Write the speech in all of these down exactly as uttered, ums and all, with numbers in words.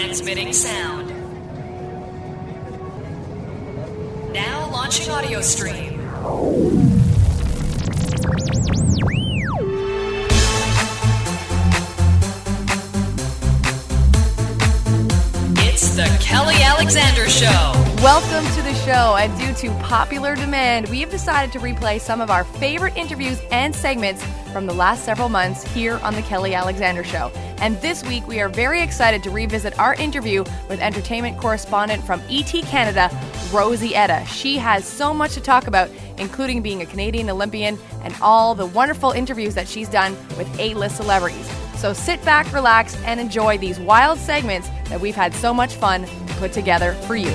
Transmitting sound. Now launching audio stream. It's the Kelly Alexander Show. Welcome to the show, and due to popular demand, we have decided to replay some of our favorite interviews and segments from the last several months here on the Kelly Alexander Show. And this week, we are very excited to revisit our interview with entertainment correspondent from E T Canada, Rosie Etta. She has so much to talk about, including being a Canadian Olympian and all the wonderful interviews that she's done with A-list celebrities. So sit back, relax, and enjoy these wild segments that we've had so much fun to put together for you.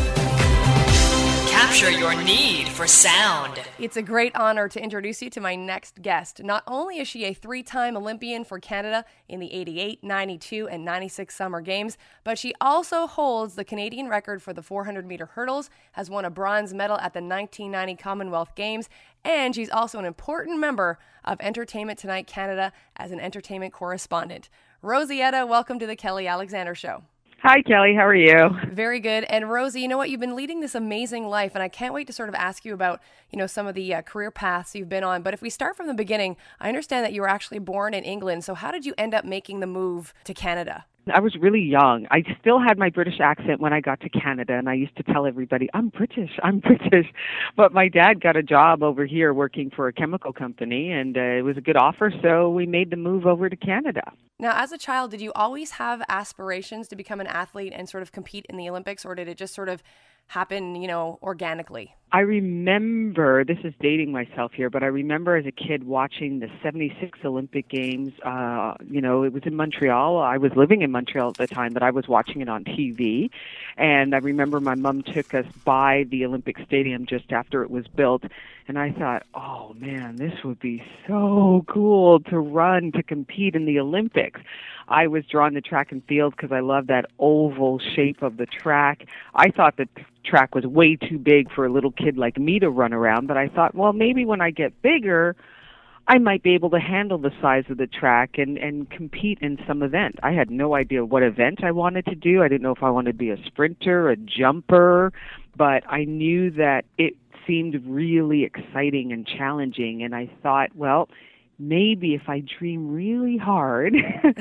Capture your need for sound. It's a great honor to introduce you to my next guest. Not only is she a three-time Olympian for Canada in the eighty-eight, ninety-two, and ninety-six Summer Games, but she also holds the Canadian record for the four hundred meter hurdles, has won a bronze medal at the nineteen ninety Commonwealth Games, and she's also an important member of Entertainment Tonight Canada as an entertainment correspondent. Rosie Etta, welcome to the Kelly Alexander Show. Hi, Kelly. How are you? Very good. And Rosie, you know what? You've been leading this amazing life, and I can't wait to sort of ask you about, you know, some of the uh, career paths you've been on. But if we start from the beginning, I understand that you were actually born in England. So how did you end up making the move to Canada? I was really young. I still had my British accent when I got to Canada, and I used to tell everybody, I'm British, I'm British. But my dad got a job over here working for a chemical company, and uh, it was a good offer, so we made the move over to Canada. Now, as a child, did you always have aspirations to become an athlete and sort of compete in the Olympics, or did it just sort of happen, you know, organically? I remember, this is dating myself here, but I remember as a kid watching the seventy-six Olympic Games. Uh, you know, it was in Montreal. I was living in Montreal at the time, but I was watching it on T V. And I remember my mom took us by the Olympic Stadium just after it was built. And I thought, oh, man, this would be so cool to run, to compete in the Olympics. I was drawn to track and field because I love that oval shape of the track. I thought the track was way too big for a little kid like me to run around, but I thought, well, maybe when I get bigger, I might be able to handle the size of the track and, and compete in some event. I had no idea what event I wanted to do. I didn't know if I wanted to be a sprinter, a jumper, but I knew that it seemed really exciting and challenging, and I thought, well, maybe if I dream really hard,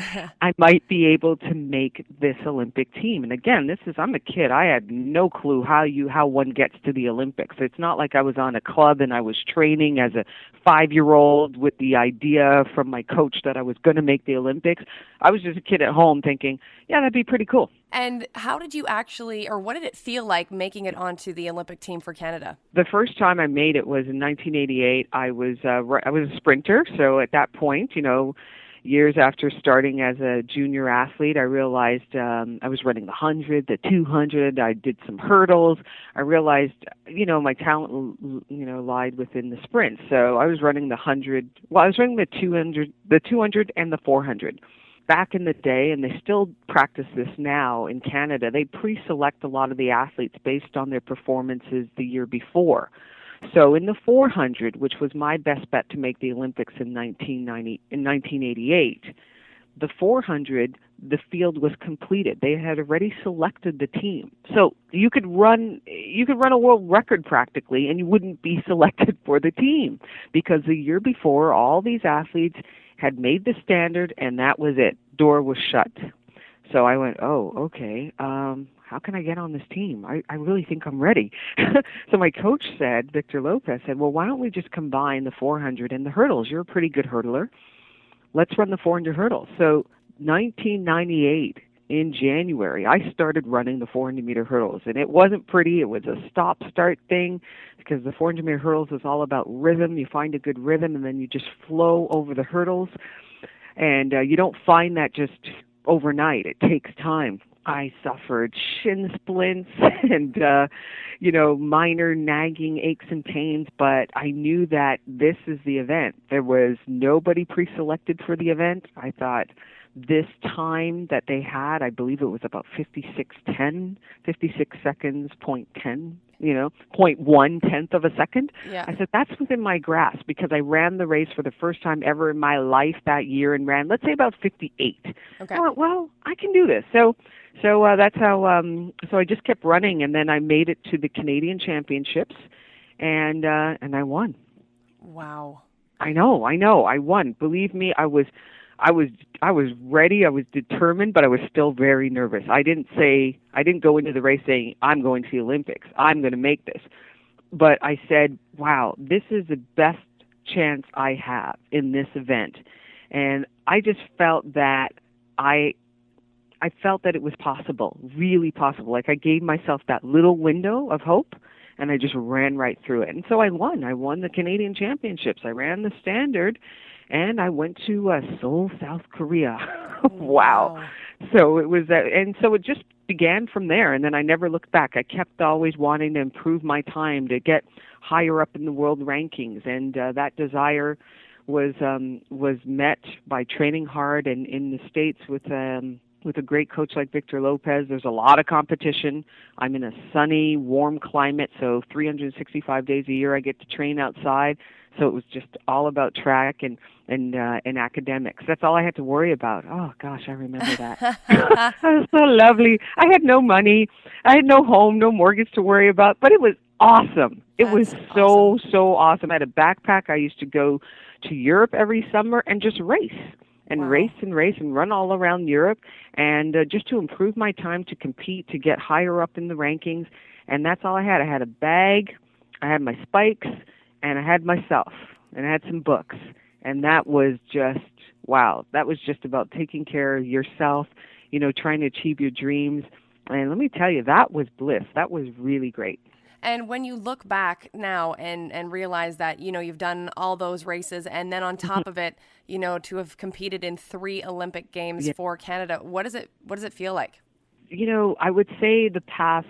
I might be able to make this Olympic team. And again, this is, I'm a kid. I had no clue how you, how one gets to the Olympics. It's not like I was on a club and I was training as a five-year-old with the idea from my coach that I was going to make the Olympics. I was just a kid at home thinking, yeah, that'd be pretty cool. And how did you actually, or what did it feel like making it onto the Olympic team for Canada? The first time I made it was in nineteen eighty-eight. I was uh, I was a sprinter, so at that point, you know, years after starting as a junior athlete, I realized um, I was running the one hundred, the two hundred. I did some hurdles. I realized, you know, my talent, you know, lied within the sprint. So I was running the one hundred. Well, I was running the two hundred, the two hundred, and the four hundred. Back in the day, and they still practice this now in Canada, they pre-select a lot of the athletes based on their performances the year before. So in the four hundred, which was my best bet to make the Olympics in nineteen ninety, in nineteen eighty-eight, the four hundred, the field was completed. They had already selected the team. So you could run you could run a world record practically, and you wouldn't be selected for the team because the year before, all these athletes had made the standard, and that was it. Door was shut. So I went, oh, okay, um, how can I get on this team? I, I really think I'm ready. So my coach said, Victor Lopez said, well, why don't we just combine the four hundred and the hurdles? You're a pretty good hurdler. Let's run the four hundred hurdles. So nineteen ninety-eight, in January, I started running the four hundred meter hurdles, and it wasn't pretty. It was a stop-start thing because the four hundred meter hurdles is all about rhythm. You find a good rhythm, and then you just flow over the hurdles, and uh, you don't find that just overnight. It takes time. I suffered shin splints and, uh, you know, minor nagging aches and pains, but I knew that this is the event. There was nobody pre-selected for the event. I thought, this time that they had, I believe it was about fifty-six ten, fifty-six seconds, point ten, you know, point one tenth of a second. Yeah. I said, that's within my grasp because I ran the race for the first time ever in my life that year and ran, let's say about fifty-eight. Okay. I went, well, I can do this. So, so uh, that's how, um, so I just kept running, and then I made it to the Canadian Championships, and, uh, and I won. Wow. I know, I know, I won. Believe me, I was, I was, I was ready. I was determined, but I was still very nervous. I didn't say, I didn't go into the race saying, I'm going to the Olympics. I'm going to make this. But I said, wow, this is the best chance I have in this event. And I just felt that I, I felt that it was possible, really possible. Like I gave myself that little window of hope, and I just ran right through it. And so I won. I won the Canadian Championships. I ran the standard, and I went to uh, Seoul, South Korea. Wow. Wow. So it was, uh, and so it just began from there, and then I never looked back. I kept always wanting to improve my time, to get higher up in the world rankings, and uh, that desire was um, was met by training hard, and in the States with um, with a great coach like Victor Lopez. There's a lot of competition. I'm in a sunny, warm climate, so three hundred sixty-five days a year I get to train outside. So it was just all about track and and uh, and academics. That's all I had to worry about. Oh gosh, I remember that. That was so lovely. I had no money. I had no home, no mortgage to worry about, but it was awesome. It That's was so awesome. so awesome. I had a backpack. I used to go to Europe every summer and just race. And Wow. race and race and run all around Europe, and uh, just to improve my time to compete, to get higher up in the rankings. And that's all I had. I had a bag, I had my spikes, and I had myself, and I had some books. And that was just, wow, that was just about taking care of yourself, you know, trying to achieve your dreams. And let me tell you, that was bliss. That was really great. And when you look back now and, and realize that, you know, you've done all those races, and then on top of it, you know, to have competed in three Olympic Games Yeah. for Canada, what does it what does it feel like? You know, I would say the past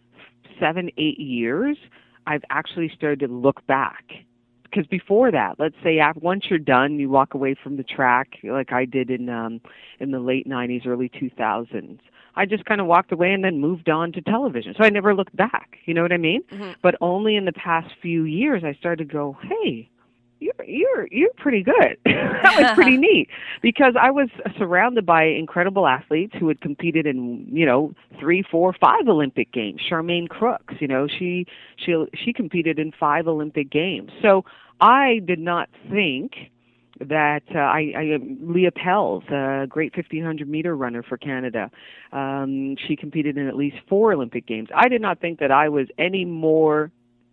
seven, eight years, I've actually started to look back. Because before that, let's say after, once you're done, you walk away from the track, like I did in um, in the late nineties, early two thousands. I just kind of walked away and then moved on to television. So I never looked back. You know what I mean? Mm-hmm. But only in the past few years, I started to go, hey, you're you're you're pretty good. That was pretty neat, because I was surrounded by incredible athletes who had competed in, you know, three, four, five Olympic games. Charmaine Crooks, you know, she she she competed in five Olympic games. So I did not think that uh, I, I Leah Pels, a great fifteen hundred meter runner for Canada, um, she competed in at least four Olympic games. I did not think that I was any more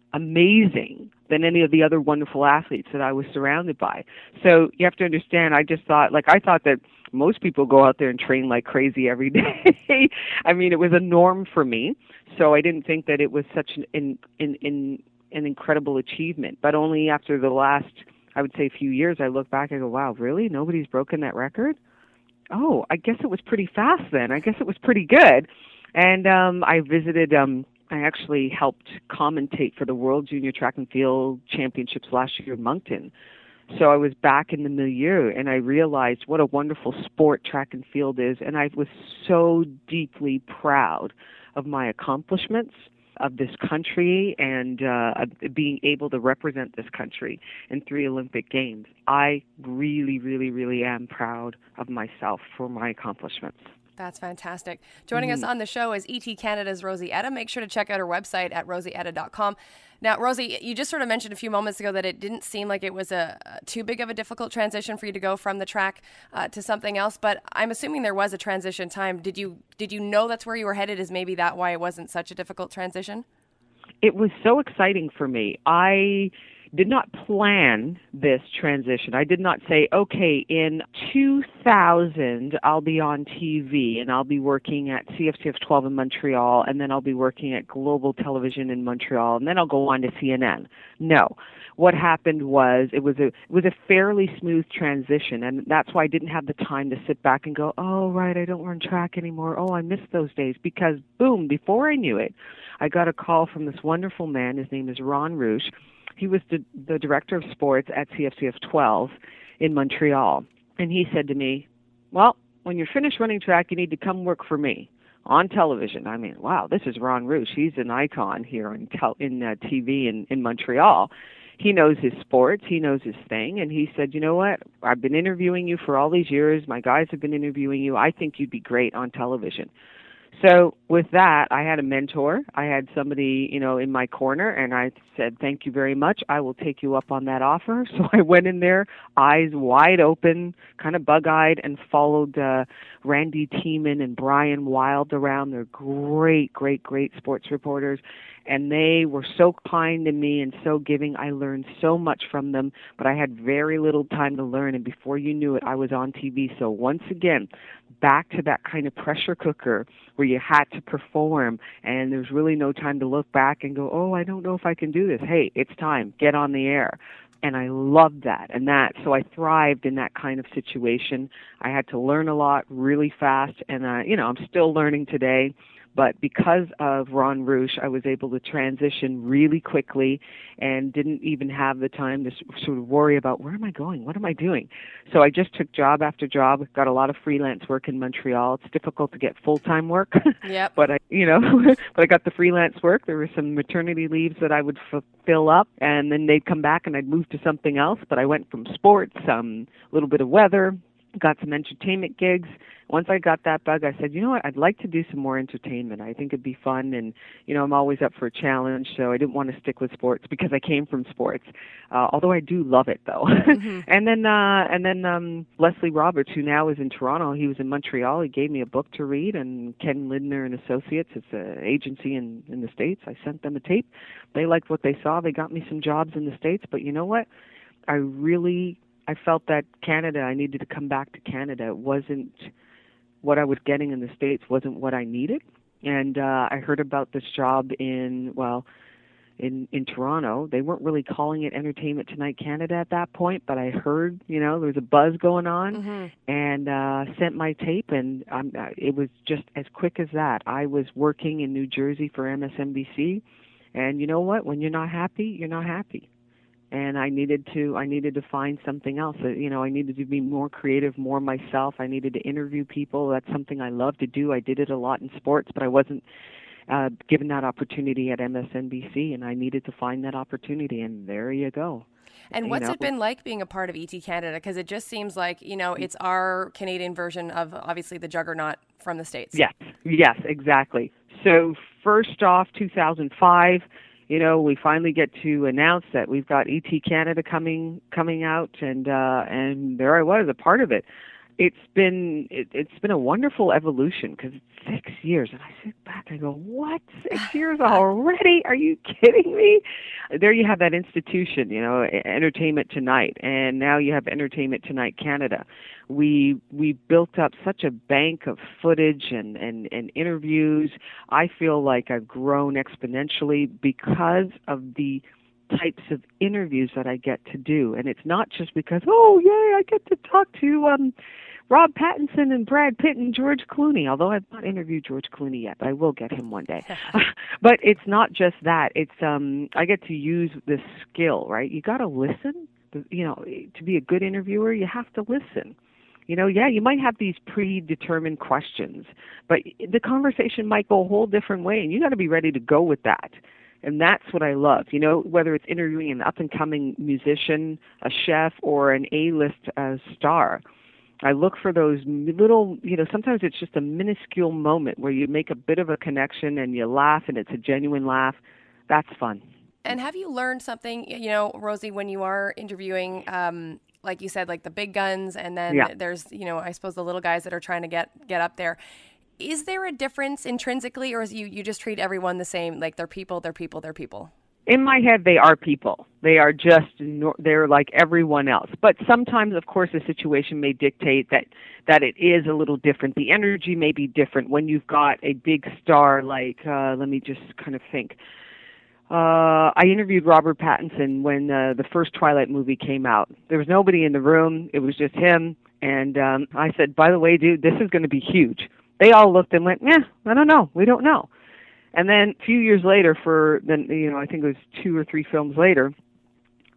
amazing than any of the other wonderful athletes that I was surrounded by. So you have to understand, I just thought, like, I thought that most people go out there and train like crazy every day. I mean, it was a norm for me. So I didn't think that it was such an, in, in, in, an incredible achievement. But only after the last, I would say, few years, I look back and go, wow, really? Nobody's broken that record? Oh, I guess it was pretty fast then. I guess it was pretty good. And um, I visited, um, I actually helped commentate for the World Junior Track and Field Championships last year in Moncton. So I was back in the milieu, and I realized what a wonderful sport track and field is. And I was so deeply proud of my accomplishments, of this country, and uh, being able to represent this country in three Olympic Games. I really, really, really am proud of myself for my accomplishments. That's fantastic. Joining mm-hmm. us on the show is E T Canada's Rosie Etta. Make sure to check out her website at rosie etta dot com. Now, Rosie, you just sort of mentioned a few moments ago that it didn't seem like it was a, a too big of a difficult transition for you to go from the track uh, to something else, but I'm assuming there was a transition time. Did you did you know that's where you were headed? Is maybe that why it wasn't such a difficult transition? It was so exciting for me. I did not plan this transition. I did not say, okay, in two thousand, I'll be on T V and I'll be working at C F C F twelve in Montreal, and then I'll be working at Global Television in Montreal, and then I'll go on to C N N. No. What happened was it was a it was a fairly smooth transition, and that's why I didn't have the time to sit back and go, oh, right, I don't run track anymore. Oh, I miss those days, because, boom, before I knew it, I got a call from this wonderful man. His name is Ron Rouge. He was the, the director of sports at C F C F twelve in Montreal. And he said to me, well, when you're finished running track, you need to come work for me on television. I mean, wow, this is Ron Roosh. He's an icon here in tel- in uh, T V in, in Montreal. He knows his sports. He knows his thing. And he said, you know what? I've been interviewing you for all these years. My guys have been interviewing you. I think you'd be great on television. So with that, I had a mentor. I had somebody, you know, in my corner, and I said, thank you very much. I will take you up on that offer. So I went in there, eyes wide open, kind of bug-eyed, and followed uh, Randy Tiemann and Brian Wild around. They're great, great, great sports reporters. And they were so kind to me and so giving. I learned so much from them, but I had very little time to learn. And before you knew it, I was on T V. So once again, back to that kind of pressure cooker where you had to perform and there's really no time to look back and go, oh, I don't know if I can do this. Hey, it's time. Get on the air. And I loved that and that. So I thrived in that kind of situation. I had to learn a lot really fast. And, uh, you know, I'm still learning today. But because of Ron Roosh, I was able to transition really quickly and didn't even have the time to sort of worry about, where am I going? What am I doing? So I just took job after job, got a lot of freelance work in Montreal. It's difficult to get full-time work. Yep. But I, you know, but I got the freelance work. There were some maternity leaves that I would f- fill up, and then they'd come back and I'd move to something else. But I went from sports, a um, little bit of weather, got some entertainment gigs. Once I got that bug, I said, you know what, I'd like to do some more entertainment. I think it'd be fun, and, you know, I'm always up for a challenge, so I didn't want to stick with sports because I came from sports, uh, although I do love it, though. Mm-hmm. and then uh, and then um, Leslie Roberts, who now is in Toronto, he was in Montreal. He gave me a book to read, and Ken Lindner and Associates, it's an agency in, in the States. I sent them a tape. They liked what they saw. They got me some jobs in the States, but you know what? I really... I felt that Canada, I needed to come back to Canada. It wasn't what I was getting in the States, wasn't what I needed. And uh, I heard about this job in, well, in, in Toronto. They weren't really calling it Entertainment Tonight Canada at that point, but I heard, you know, there was a buzz going on, mm-hmm. and uh, sent my tape, and um, it was just as quick as that. I was working in New Jersey for M S N B C, and you know what? When you're not happy, you're not happy. And I needed to, I needed to find something else. You know, I needed to be more creative, more myself. I needed to interview people. That's something I love to do. I did it a lot in sports, but I wasn't uh, given that opportunity at M S N B C, and I needed to find that opportunity. And there you go. And you what's know? it been like being a part of E T Canada? Because it just seems like, you know, it's our Canadian version of obviously the juggernaut from the States. Yes, yes, exactly. So first off, two thousand five. You know, we finally get to announce that we've got E T Canada coming coming out, and uh, and there I was, a part of it. It's been it, it's been a wonderful evolution because it's six years, and I sit back and I go, what, six years already? Are you kidding me? There you have that institution, you know, Entertainment Tonight, and now you have Entertainment Tonight Canada. We we built up such a bank of footage and, and, and interviews. I feel like I've grown exponentially because of the types of interviews that I get to do. And it's not just because, oh, yay, I get to talk to um, Rob Pattinson and Brad Pitt and George Clooney, although I've not interviewed George Clooney yet, but I will get him one day. But it's not just that. It's um, I get to use this skill, right? You got to listen. You know, to be a good interviewer, you have to listen. You know, yeah, you might have these predetermined questions, but the conversation might go a whole different way, and you got to be ready to go with that. And that's what I love, you know, whether it's interviewing an up-and-coming musician, a chef, or an A-list uh, star. I look for those little, you know, sometimes it's just a minuscule moment where you make a bit of a connection and you laugh and it's a genuine laugh. That's fun. And have you learned something, you know, Rosie, when you are interviewing, um, like you said, like the big guns, and then yeah. there's, you know, I suppose the little guys that are trying to get, get up there. Is there a difference intrinsically, or is you, you just treat everyone the same? Like they're people, they're people, they're people. In my head, they are people. They are just, they're like everyone else. But sometimes, of course, the situation may dictate that, that it is a little different. The energy may be different when you've got a big star like, uh, let me just kind of think. Uh, I interviewed Robert Pattinson when uh, the first Twilight movie came out. There was nobody in the room. It was just him. And um, I said, by the way, dude, this is going to be huge. They all looked and went, yeah, I don't know. We don't know. And then a few years later, for then, you know, I think it was two or three films later,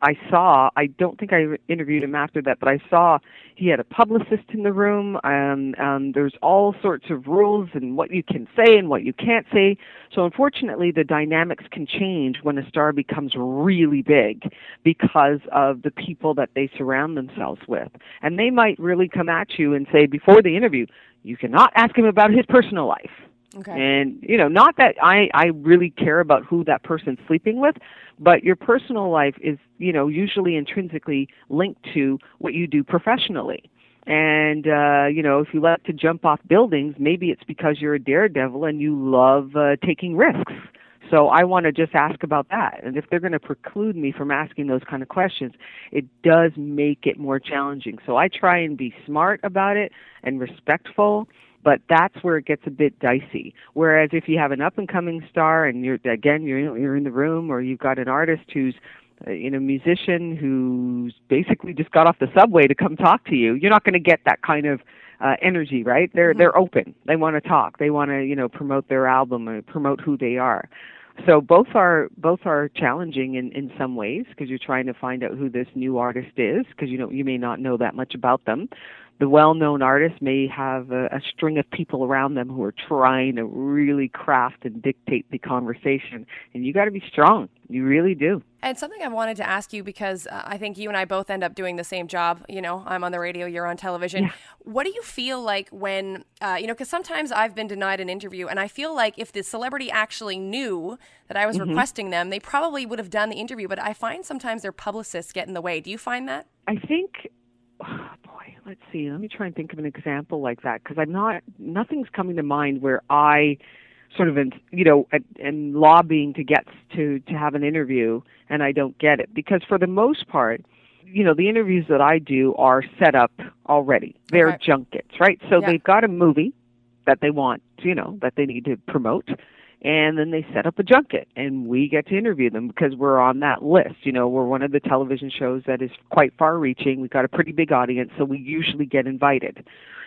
I saw, I don't think I interviewed him after that, but I saw he had a publicist in the room. Um, um, there's all sorts of rules and what you can say and what you can't say. So unfortunately, the dynamics can change when a star becomes really big because of the people that they surround themselves with. And they might really come at you and say before the interview, you cannot ask him about his personal life. Okay. And, you know, not that I, I really care about who that person's sleeping with, but your personal life is, you know, usually intrinsically linked to what you do professionally. And, uh, you know, if you like to jump off buildings, maybe it's because you're a daredevil and you love uh, taking risks. So I want to just ask about that. And if they're going to preclude me from asking those kind of questions, it does make it more challenging. So I try and be smart about it and respectful. But that's where it gets a bit dicey. Whereas if you have an up-and-coming star and you're, again, you're, you're in the room, or you've got an artist who's, uh, you know, musician who's basically just got off the subway to come talk to you, you're not going to get that kind of uh, energy, right? They're mm-hmm. they're open. They want to talk. They want to, you know, promote their album or promote who they are. So both are both are challenging in, in some ways because you're trying to find out who this new artist is because you know you may not know that much about them. The well-known artist may have a, a string of people around them who are trying to really craft and dictate the conversation, and you got to be strong. You really do. And something I wanted to ask you, because uh, I think you and I both end up doing the same job. You know, I'm on the radio, you're on television. Yeah. What do you feel like when, uh, you know, because sometimes I've been denied an interview, and I feel like if the celebrity actually knew that I was mm-hmm. requesting them, they probably would have done the interview. But I find sometimes their publicists get in the way. Do you find that? I think... Oh, boy, let's see. Let me try and think of an example like that because I'm not. Nothing's coming to mind where I sort of, you know, am lobbying to get to to have an interview and I don't get it because for the most part, you know, the interviews that I do are set up already. They're okay. junkets, right? So yeah. they've got a movie that they want, you know, that they need to promote. And then they set up a junket, and we get to interview them because we're on that list. You know, we're one of the television shows that is quite far-reaching. We've got a pretty big audience, so we usually get invited.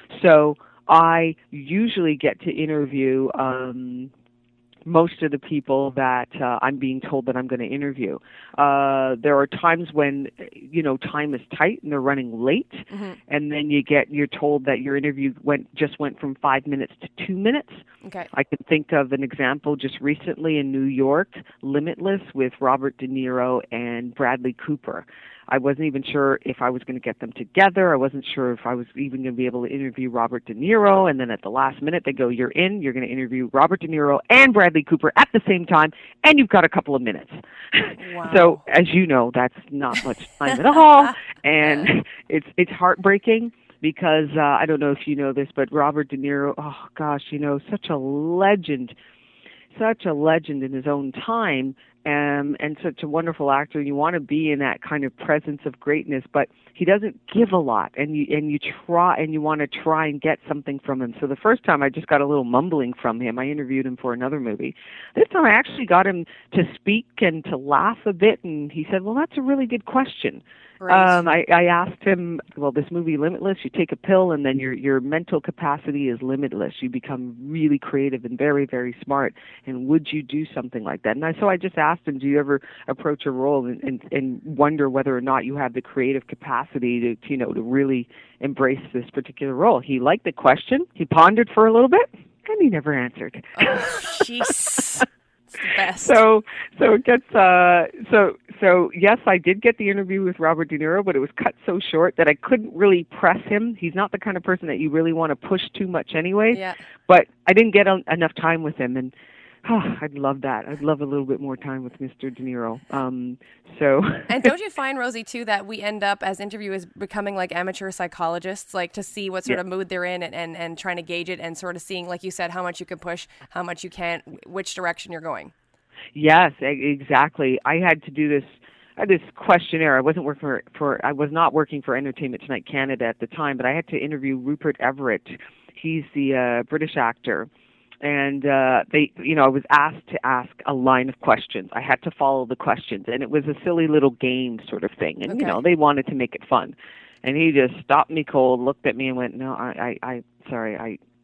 So I usually get to interview um, most of the people that uh, I'm being told that I'm going to interview. Uh, there are times when, you know, time is tight and they're running late, mm-hmm. and then you get you're told that your interview went just went from five minutes to two minutes. Okay. I can think of an example just recently in New York, Limitless with Robert De Niro and Bradley Cooper. I wasn't even sure if I was going to get them together. I wasn't sure if I was even going to be able to interview Robert De Niro. And then at the last minute, they go, you're in. You're going to interview Robert De Niro and Bradley Cooper at the same time, and you've got a couple of minutes. Wow. So, as you know, that's not much time at all. And it's it's heartbreaking because, uh, I don't know if you know this, but Robert De Niro, oh, gosh, you know, such a legend, such a legend in his own time. Um, and such a wonderful actor. You want to be in that kind of presence of greatness, but he doesn't give a lot, and you and you try and you want to try and get something from him. So the first time I just got a little mumbling from him. I interviewed him for another movie. This time I actually got him to speak and to laugh a bit, and he said, "Well, that's a really good question." Right. Um, I, I asked him, well, this movie Limitless, you take a pill and then your your mental capacity is limitless. You become really creative and very, very smart. And would you do something like that? And I, so I just asked him, do you ever approach a role and, and, and wonder whether or not you have the creative capacity to, to, you know, to really embrace this particular role? He liked the question. He pondered for a little bit, and he never answered. Oh, jeez. The best. So, so it gets, uh, so, so yes, I did get the interview with Robert De Niro, but it was cut so short that I couldn't really press him. He's not the kind of person that you really want to push too much anyway. Yeah. But I didn't get a, enough time with him, and oh, I'd love that. I'd love a little bit more time with Mister De Niro. Um, so. And don't you find, Rosie, too, that we end up as interviewers becoming like amateur psychologists, like to see what sort yeah. of mood they're in and, and, and trying to gauge it and sort of seeing, like you said, how much you can push, how much you can't, which direction you're going? Yes, exactly. I had to do this. I had this questionnaire. I wasn't working for, for. I was not working for Entertainment Tonight Canada at the time, but I had to interview Rupert Everett. He's the uh, British actor, and uh, they, you know, I was asked to ask a line of questions. I had to follow the questions, and it was a silly little game sort of thing. And okay. you know, they wanted to make it fun. And he just stopped me cold, looked at me, and went, "No, I, I, I sorry, I."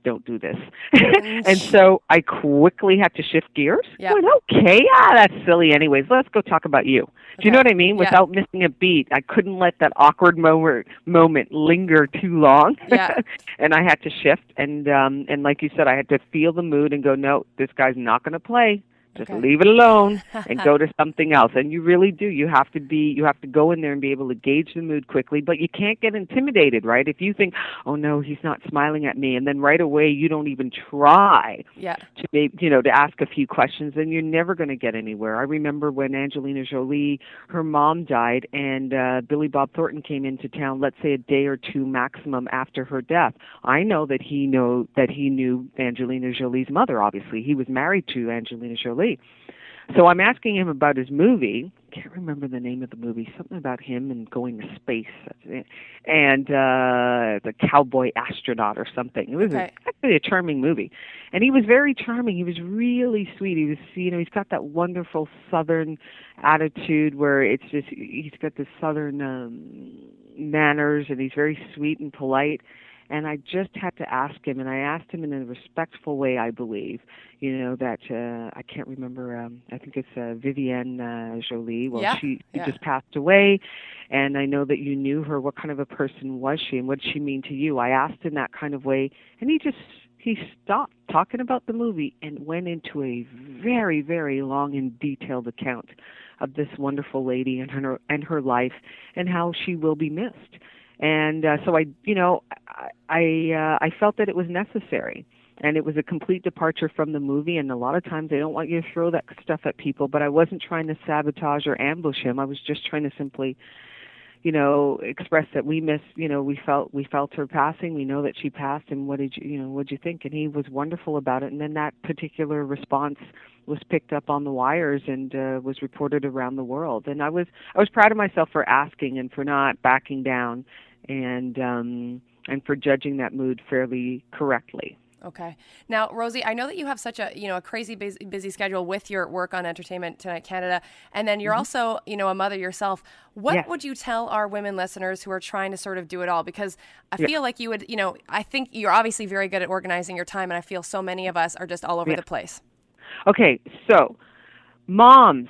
don't do this. And so I quickly had to shift gears. Yep. I went, okay, ah, that's silly anyways. Let's go talk about you. Do you know what I mean? Yeah. Without missing a beat, I couldn't let that awkward moment moment linger too long. Yeah. And I had to shift. And um, and like you said, I had to feel the mood and go, no, this guy's not going to play. Just Okay. leave it alone and go to something else. And you really do. You have to be. You have to go in there and be able to gauge the mood quickly. But you can't get intimidated, right? If you think, oh no, he's not smiling at me, and then right away you don't even try Yeah. to be, you know, to ask a few questions, then you're never going to get anywhere. I remember when Angelina Jolie, her mom died, and uh, Billy Bob Thornton came into town. Let's say a day or two maximum after her death. I know that he know that he knew Angelina Jolie's mother. Obviously, he was married to Angelina Jolie. So I'm asking him about his movie. Can't remember the name of the movie. Something about him and going to space, and uh, the cowboy astronaut or something. It was Okay. a, actually a charming movie, and he was very charming. He was really sweet. He was, you know, he's got that wonderful Southern attitude where it's just he's got the Southern um, manners, and he's very sweet and polite. And I just had to ask him, and I asked him in a respectful way, I believe, you know, that, uh, I can't remember, um, I think it's uh, Vivienne uh, Jolie. Well, Yeah, she, she yeah. just passed away, and I know that you knew her. What kind of a person was she, and what did she mean to you? I asked in that kind of way, and he just, he stopped talking about the movie and went into a very, very long and detailed account of this wonderful lady and her, and her life and how she will be missed. And uh, so I, you know, I I, uh, I felt that it was necessary, and it was a complete departure from the movie. And a lot of times they don't want you to throw that stuff at people, but I wasn't trying to sabotage or ambush him. I was just trying to simply, you know, express that we miss, you know, we felt we felt her passing. We know that she passed, and what did you, you know, what did you think? And he was wonderful about it. And then that particular response was picked up on the wires and uh, was reported around the world. And I was I was proud of myself for asking and for not backing down, and um, and for judging that mood fairly correctly. Okay. Now, Rosie, I know that you have such a, you know, a crazy busy, busy schedule with your work on Entertainment Tonight Canada, and then you're mm-hmm. also, you know, a mother yourself. What yes. would you tell our women listeners who are trying to sort of do it all? Because I yeah. feel like you would, you know, I think you're obviously very good at organizing your time, and I feel so many of us are just all over yeah. the place. Okay, so moms,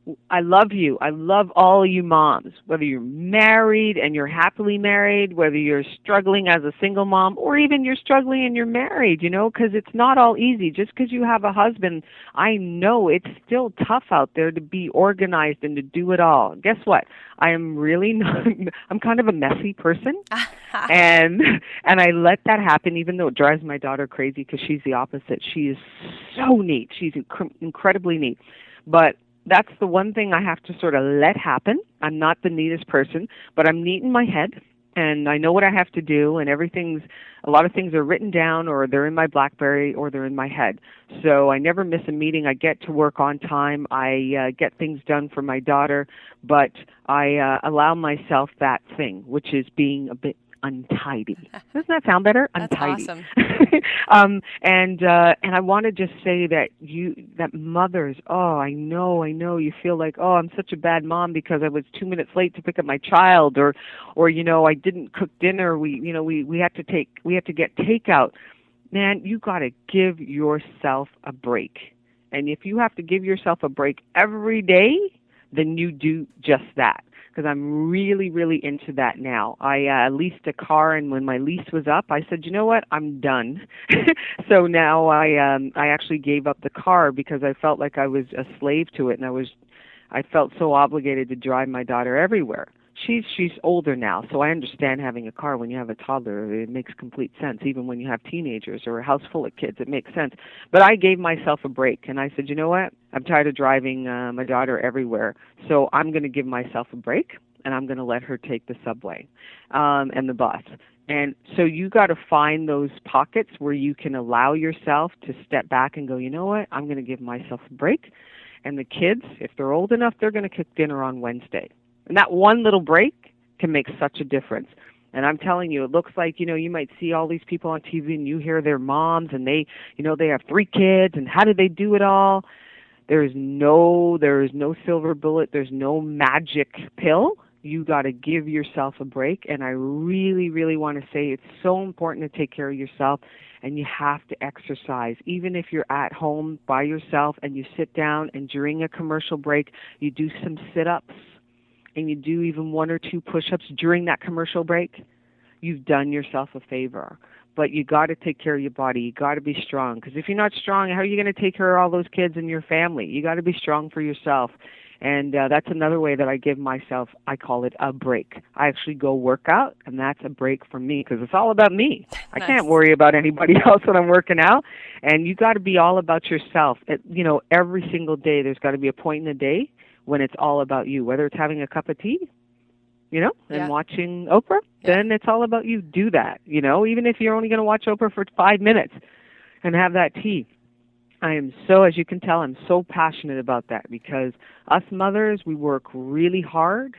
I love you. I love all you moms, whether you're married and you're happily married, whether you're struggling as a single mom, or even you're struggling and you're married, you know, because it's not all easy. Just because you have a husband, I know it's still tough out there to be organized and to do it all. Guess what? I am really not, I'm kind of a messy person, and and I let that happen, even though it drives my daughter crazy because she's the opposite. She is so neat. She's inc- incredibly neat. But that's the one thing I have to sort of let happen. I'm not the neatest person, but I'm neat in my head, and I know what I have to do, and everything's, a lot of things are written down, or they're in my BlackBerry, or they're in my head. So I never miss a meeting. I get to work on time. I uh, get things done for my daughter, but I uh, allow myself that thing, which is being a bit untidy. Doesn't that sound better? That's untidy. Awesome. um, and uh, and I want to just say that you, that mothers, oh, I know, I know, you feel like, oh, I'm such a bad mom because I was two minutes late to pick up my child, or, or you know, I didn't cook dinner. We, you know, we we had to take, we had to get takeout. Man, you got to give yourself a break. And if you have to give yourself a break every day, then you do just that. Because I'm really, really into that now. I uh, leased a car, and when my lease was up, I said, you know what, I'm done. So now I um, I actually gave up the car because I felt like I was a slave to it, and I was I felt so obligated to drive my daughter everywhere. She's she's older now, so I understand having a car when you have a toddler. It makes complete sense. Even when you have teenagers or a house full of kids, it makes sense. But I gave myself a break, and I said, you know what? I'm tired of driving uh, my daughter everywhere, so I'm going to give myself a break, and I'm going to let her take the subway um, and the bus. And so you got to find those pockets where you can allow yourself to step back and go, you know what? I'm going to give myself a break. And the kids, if they're old enough, they're going to cook dinner on Wednesday. And that one little break can make such a difference. And I'm telling you, it looks like, you know, you might see all these people on T V and you hear their moms and they, you know, they have three kids and how do they do it all? There is no, there is no silver bullet. There's no magic pill. You got to give yourself a break. And I really, really want to say it's so important to take care of yourself, and you have to exercise. Even if you're at home by yourself and you sit down and during a commercial break, you do some sit-ups and you do even one or two push-ups during that commercial break, you've done yourself a favor. But you got to take care of your body. You got to be strong, because if you're not strong, how are you going to take care of all those kids and your family? You got to be strong for yourself. And uh, that's another way that I give myself, I call it a break. I actually go work out, and that's a break for me, because it's all about me. Nice. I can't worry about anybody else when I'm working out. And you got to be all about yourself. It, you know, every single day there's got to be a point in the day when it's all about you, whether it's having a cup of tea, you know, and yeah. watching Oprah, yeah. then it's all about you. Do that, you know, even if you're only going to watch Oprah for five minutes and have that tea. I am so, as you can tell, I'm so passionate about that, because us mothers, we work really hard.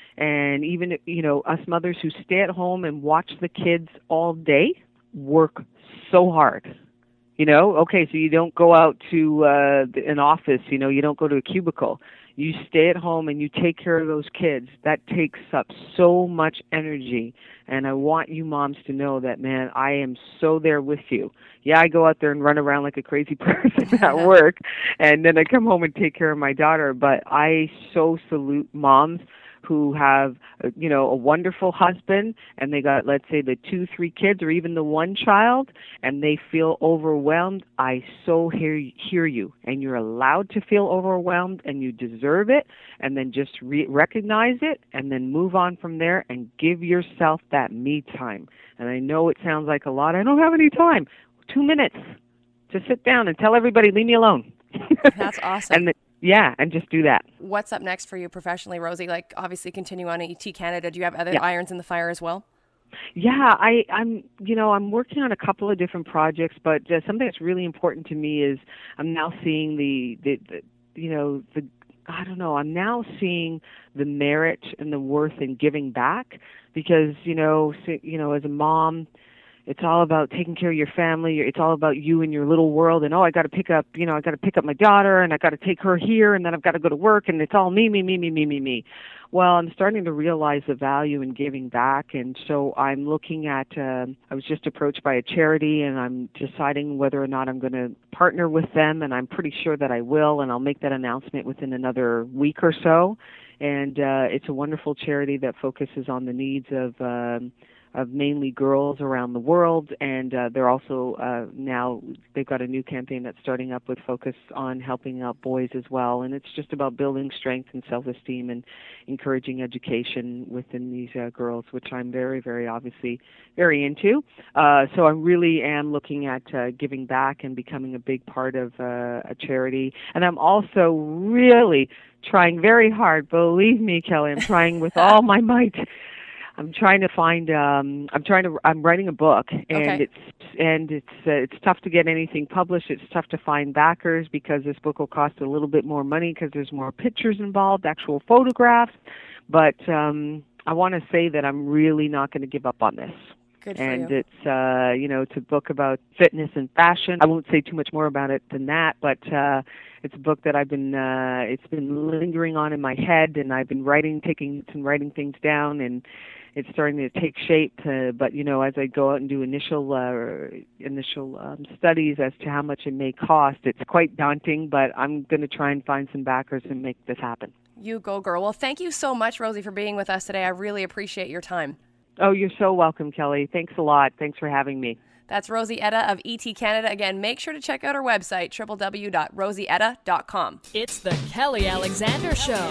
And even, you know, us mothers who stay at home and watch the kids all day work so hard. You know, okay, so you don't go out to uh, an office, you know, you don't go to a cubicle. You stay at home and you take care of those kids. That takes up so much energy. And I want you moms to know that, man, I am so there with you. Yeah, I go out there and run around like a crazy person at work, and then I come home and take care of my daughter. But I so salute moms who have, you know, a wonderful husband, and they got, let's say, the two, three kids, or even the one child, and they feel overwhelmed. I so hear, hear you, and you're allowed to feel overwhelmed, and you deserve it, and then just re- recognize it, and then move on from there, and give yourself that me time. And I know it sounds like a lot. I don't have any time. Two minutes to sit down and tell everybody, leave me alone. That's awesome. and the, Yeah, and just do that. What's up next for you professionally, Rosie? Like, obviously continue on at E T Canada. Do you have other yeah. irons in the fire as well? Yeah, I, I'm, you know, I'm working on a couple of different projects, but uh, something that's really important to me is I'm now seeing the, the, the, you know, the, I don't know, I'm now seeing the merit and the worth in giving back, because, you know, so, you know, as a mom, it's all about taking care of your family. It's all about you and your little world. And, oh, I got to pick up, you know, I got to pick up my daughter, and I got to take her here, and then I've got to go to work, and it's all me, me, me, me, me, me, me. Well, I'm starting to realize the value in giving back, and so I'm looking at, uh, I was just approached by a charity, and I'm deciding whether or not I'm going to partner with them, and I'm pretty sure that I will, and I'll make that announcement within another week or so. And uh, it's a wonderful charity that focuses on the needs of um, of mainly girls around the world, and uh, they're also uh, now, they've got a new campaign that's starting up with focus on helping out boys as well, and it's just about building strength and self-esteem and encouraging education within these uh, girls, which I'm very, very obviously very into. Uh, so I really am looking at uh, giving back and becoming a big part of uh, a charity, and I'm also really trying very hard, believe me, Kelly, I'm trying with all my might. I'm trying to find. Um, I'm trying to. I'm writing a book, and okay. it's and it's uh, it's tough to get anything published. It's tough to find backers, because this book will cost a little bit more money, because there's more pictures involved, actual photographs. But um, I want to say that I'm really not going to give up on this. Good for and you. it's uh, you know, it's a book about fitness and fashion. I won't say too much more about it than that, but uh, it's a book that I've been uh, it's been lingering on in my head, and I've been writing, taking and writing things down, and it's starting to take shape. Uh, but you know, as I go out and do initial uh, initial um, studies as to how much it may cost, it's quite daunting. But I'm going to try and find some backers and make this happen. You go, girl. Well, thank you so much, Rosie, for being with us today. I really appreciate your time. Oh, you're so welcome, Kelly. Thanks a lot. Thanks for having me. That's Rosie Etta of E T Canada. Again, make sure to check out her website, w w w dot rosie etta dot com. It's the Kelly Alexander Show.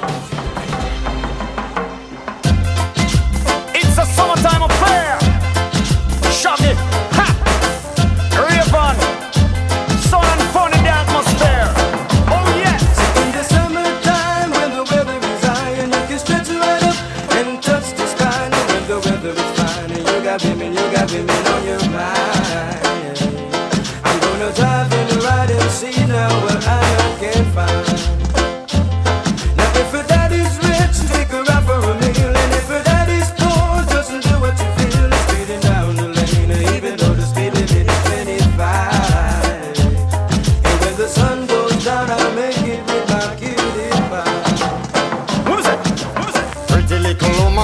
It's a summertime affair. Shaggy, ha, Raven, sun and fun in the atmosphere. Oh yes. In the summertime, when the weather is high and you can stretch right up and touch the sky, and when the weather is fine and you got women, you got women on your mind. I'm gonna drive in the ride and see now what I can find. Now if her daddy's rich, take her out for a meal, and if her daddy's poor, doesn't do what you feel, it's speeding down the lane, even though the speed limit is twenty-five. And when the sun goes down, I'll make it with my cutie pie. Who's it? Who's it? Pretty little woman.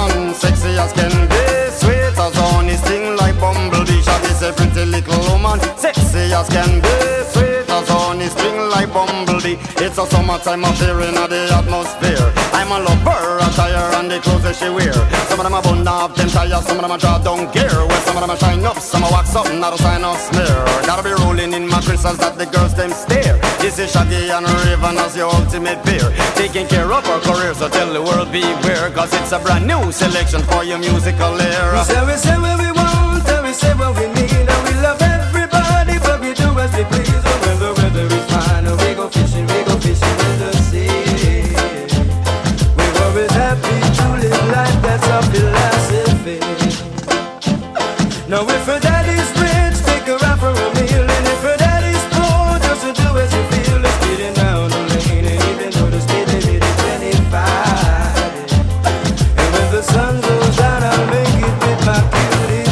as can be, sweet as honey, sting like bumblebee. It's a summertime affair in the atmosphere. I'm a lover, attire and the clothes that she wear. Some of them are bun up, them tires, some of them are draw down gear. Well, some of them are shine up, some are wax up, not a sign of smear. Gotta be rolling in my crystals that the girls them stare. This is Shaggy and Raven as your ultimate pair, taking care of our career, so tell the world beware, cause it's a brand new selection for your musical era. We say, we say what we want, and we say what we need, and we love everybody, but we do as we please. And when the weather is fine, and we go fishing, we go fishing in the sea. We're always happy to live life, that's our philosophy. Now if her daddy's rich, take her out for a meal, and if her daddy's poor, just to do as you feel. It's getting down the lane, and even though the speed limit is twenty-five, and when the sun goes down, I'll make it with my cutie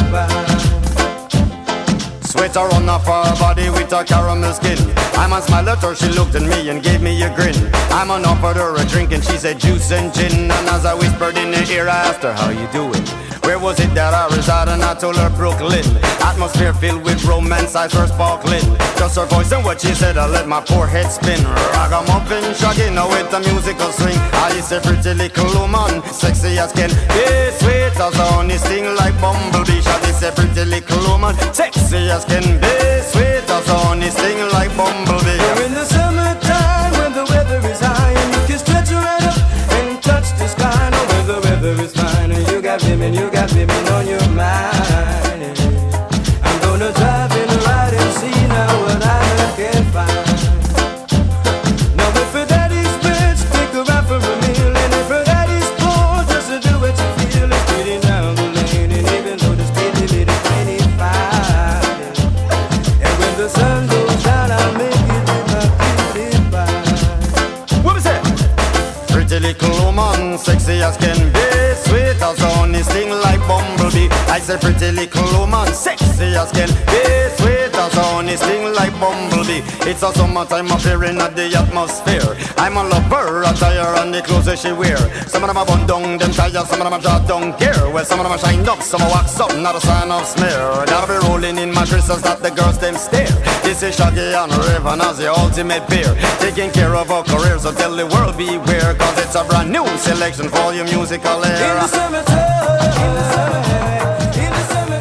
pie. Sweater on off her body with her caramel skin. I'm a smile at her, she looked at me and gave me a grin. I'm on offered her a drink and she said juice and gin. And as I whispered in her ear, I asked her, how you doing? Where was it that I resided? And I told her Brooklyn. Atmosphere filled with romance, eyes were sparkling. Just her voice and what she said, I let my poor head spin. Ragamuffin, Shaggy, now with the musical swing. I is a pretty little woman, sexy as can be, sweet as honey, sting like bumblebee. Shaggy is a pretty little woman, sexy as can be, sweet as honey, sting like bumblebee. You're in the summertime when the weather is high, and you can stretch right up and touch the sky. Now when the weather is fine, and you got women, you got women on your mind. I'm gonna drive in the ride and see now what I can find. Now if her daddy's rich, take her out for a meal, and if her daddy's poor, just to do what you feel. It's getting down the lane, and even though the speed limit is twenty-five, and when the sun goes down, I'll make it with my cutie pie. What was that? Pretty little woman, sexy as can be, sweet as honey, sting like bumblebee. I said pretty little woman, sexy as can be, sweet as honey, sting like bumblebee. It's a summertime affair in the atmosphere. I'm a lover, attire and the clothes that she wear. Some of them are bun down, them tires, some of them are draw down gear. Well, some of them are shine up, some are wax up, not a sign of smear. Gotta be rolling in my crystals that the girls them stare. This is Shaggy and Raven as the ultimate pair, taking care of our career, so tell the world beware, cause it's a brand new selection for your musical In the era. summertime, in the summertime, in the summertime.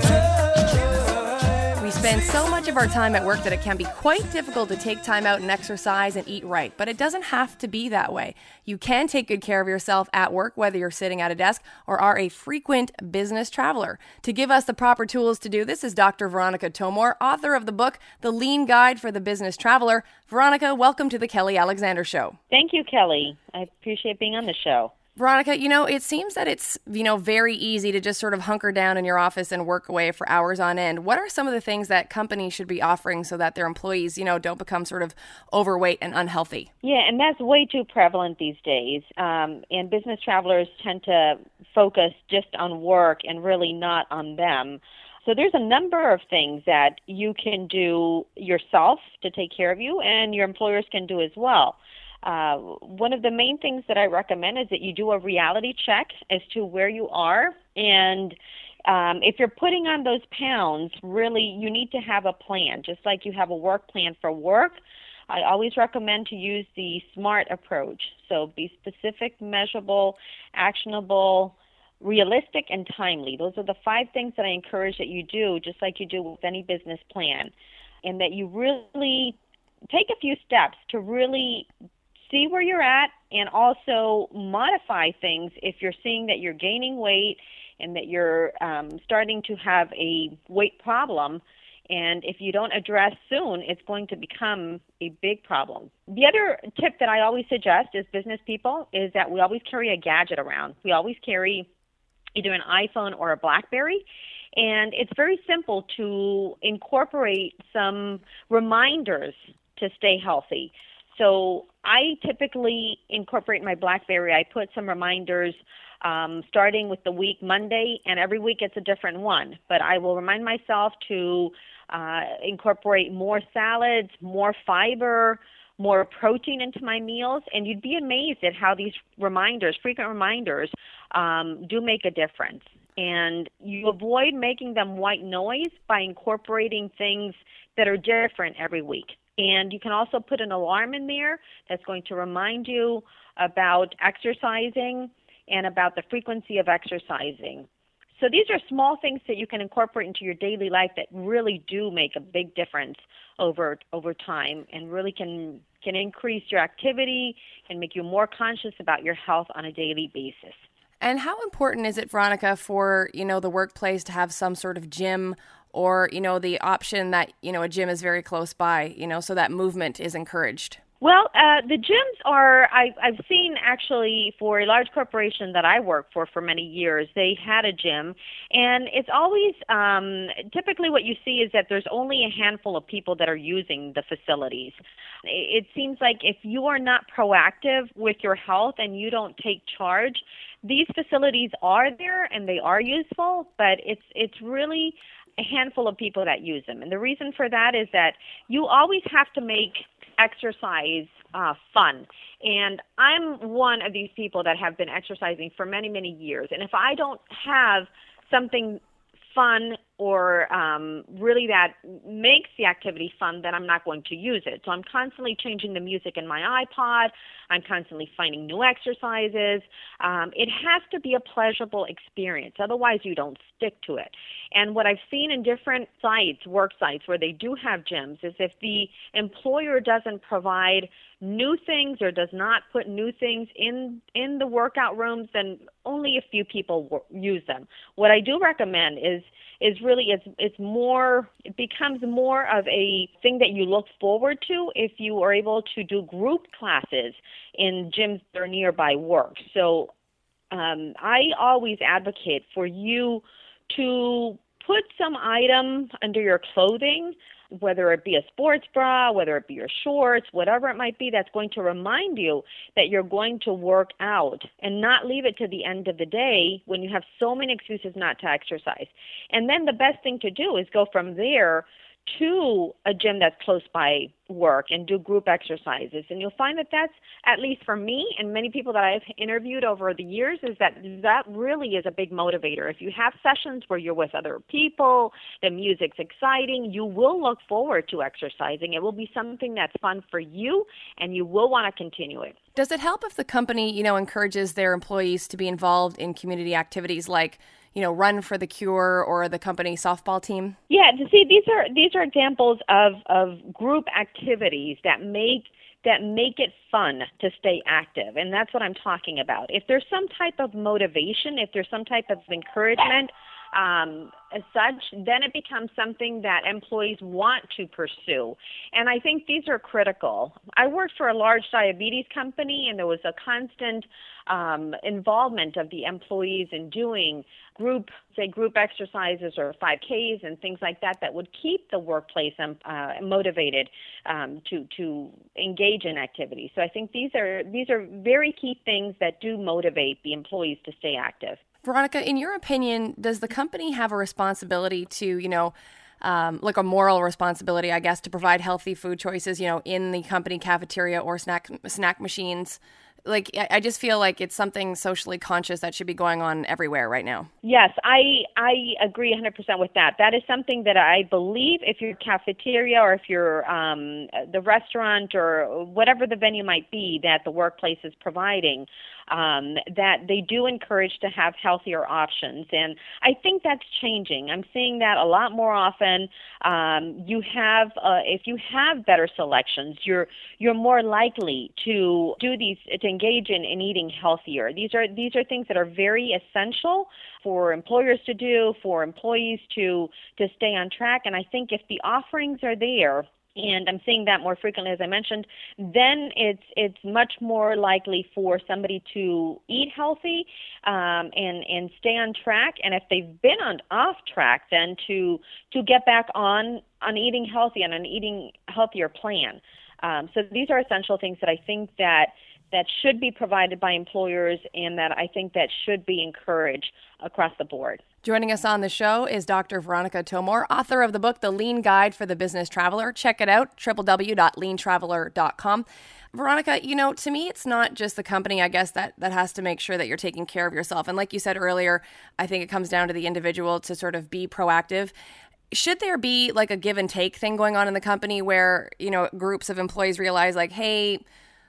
We spend so much of our time at work that it can be quite difficult to take time out and exercise and eat right, but it doesn't have to be that way. You can take good care of yourself at work, whether you're sitting at a desk or are a frequent business traveler. To give us the proper tools to do this is Doctor Veronica Tomor, author of the book, The Lean Guide for the Business Traveler. Veronica, welcome to the Kelly Alexander Show. Thank you, Kelly. I appreciate being on the show. Veronica, you know, it seems that it's, you know, very easy to just sort of hunker down in your office and work away for hours on end. What are some of the things that companies should be offering so that their employees, you know, don't become sort of overweight and unhealthy? Yeah, and that's way too prevalent these days. Um, and business travelers tend to focus just on work and really not on them. So there's a number of things that you can do yourself to take care of you, and your employers can do as well. Uh, one of the main things that I recommend is that you do a reality check as to where you are. And um, if you're putting on those pounds, really you need to have a plan, just like you have a work plan for work. I always recommend to use the SMART approach. So be specific, measurable, actionable, realistic, and timely. Those are the five things that I encourage that you do, just like you do with any business plan. And that you really take a few steps to really see where you're at and also modify things if you're seeing that you're gaining weight and that you're um, starting to have a weight problem. And if you don't address soon, it's going to become a big problem. The other tip that I always suggest as business people is that we always carry a gadget around. We always carry either an iPhone or a BlackBerry. And it's very simple to incorporate some reminders to stay healthy. So I typically incorporate my BlackBerry. I put some reminders um, starting with the week Monday, and every week it's a different one. But I will remind myself to uh, incorporate more salads, more fiber, more protein into my meals, and you'd be amazed at how these reminders, frequent reminders, um, do make a difference. And you avoid making them white noise by incorporating things that are different every week. And you can also put an alarm in there that's going to remind you about exercising and about the frequency of exercising. So these are small things that you can incorporate into your daily life that really do make a big difference over over time and really can can increase your activity and make you more conscious about your health on a daily basis. And how important is it, Veronica, for, you know, the workplace to have some sort of gym or, you know, the option that, you know, a gym is very close by, you know, so that movement is encouraged? Well, uh, the gyms are, I, I've seen actually for a large corporation that I worked for for many years, they had a gym, and it's always, um, typically what you see is that there's only a handful of people that are using the facilities. It, it seems like if you are not proactive with your health and you don't take charge, these facilities are there and they are useful, but it's it's really a handful of people that use them. And the reason for that is that you always have to make exercise uh, fun. And I'm one of these people that have been exercising for many, many years. And if I don't have something fun or um, really that makes the activity fun, then I'm not going to use it. So I'm constantly changing the music in my iPod. I'm constantly finding new exercises. Um, it has to be a pleasurable experience. Otherwise, you don't stick to it. And what I've seen in different sites, work sites, where they do have gyms, is if the employer doesn't provide new things or does not put new things in, in the workout rooms, then only a few people w- use them. What I do recommend is is really it's it's more it becomes more of a thing that you look forward to if you are able to do group classes in gyms that are nearby work. So um, I always advocate for you to put some item under your clothing, whether it be a sports bra, whether it be your shorts, whatever it might be, that's going to remind you that you're going to work out and not leave it to the end of the day when you have so many excuses not to exercise. And then the best thing to do is go from there to a gym that's close by work and do group exercises. And you'll find that that's, at least for me and many people that I've interviewed over the years, is that that really is a big motivator. If you have sessions where you're with other people, the music's exciting, you will look forward to exercising. It will be something that's fun for you, and you will want to continue it. Does it help if the company, you know, encourages their employees to be involved in community activities like, you know, Run for the Cure or the company softball team? Yeah, to see these are these are examples of, of group activities that make that make it fun to stay active, and that's what I'm talking about. If there's some type of motivation, if there's some type of encouragement, um, as such, then it becomes something that employees want to pursue. And I think these are critical. I worked for a large diabetes company, and there was a constant um, involvement of the employees in doing group, say, group exercises or five Ks and things like that that would keep the workplace um, uh, motivated um, to to engage in activity. So I think these are these are very key things that do motivate the employees to stay active. Veronica, in your opinion, does the company have a responsibility to, you know, um, like a moral responsibility, I guess, to provide healthy food choices, you know, in the company cafeteria or snack snack machines? Like, I just feel like it's something socially conscious that should be going on everywhere right now. Yes, I I agree one hundred percent with that. That is something that I believe if you're cafeteria or if you're um, the restaurant or whatever the venue might be that the workplace is providing, um, that they do encourage to have healthier options. And I think that's changing. I'm seeing that a lot more often. Um, you have, uh, if you have better selections, you're you're more likely to do these, to engage in, in eating healthier. These are these are things that are very essential for employers to do, for employees to to stay on track. And I think if the offerings are there, and I'm seeing that more frequently, as I mentioned, then it's it's much more likely for somebody to eat healthy um, and and stay on track. And if they've been on off track, then to to get back on on eating healthy and on eating healthier plan. Um, so these are essential things that I think that that should be provided by employers and that I think that should be encouraged across the board. Joining us on the show is Doctor Veronica Tomor, author of the book, The Lean Guide for the Business Traveler. Check it out, w w w dot lean traveler dot com. Veronica, you know, to me, it's not just the company, I guess, that, that has to make sure that you're taking care of yourself. And like you said earlier, I think it comes down to the individual to sort of be proactive. Should there be like a give and take thing going on in the company where, you know, groups of employees realize like, hey,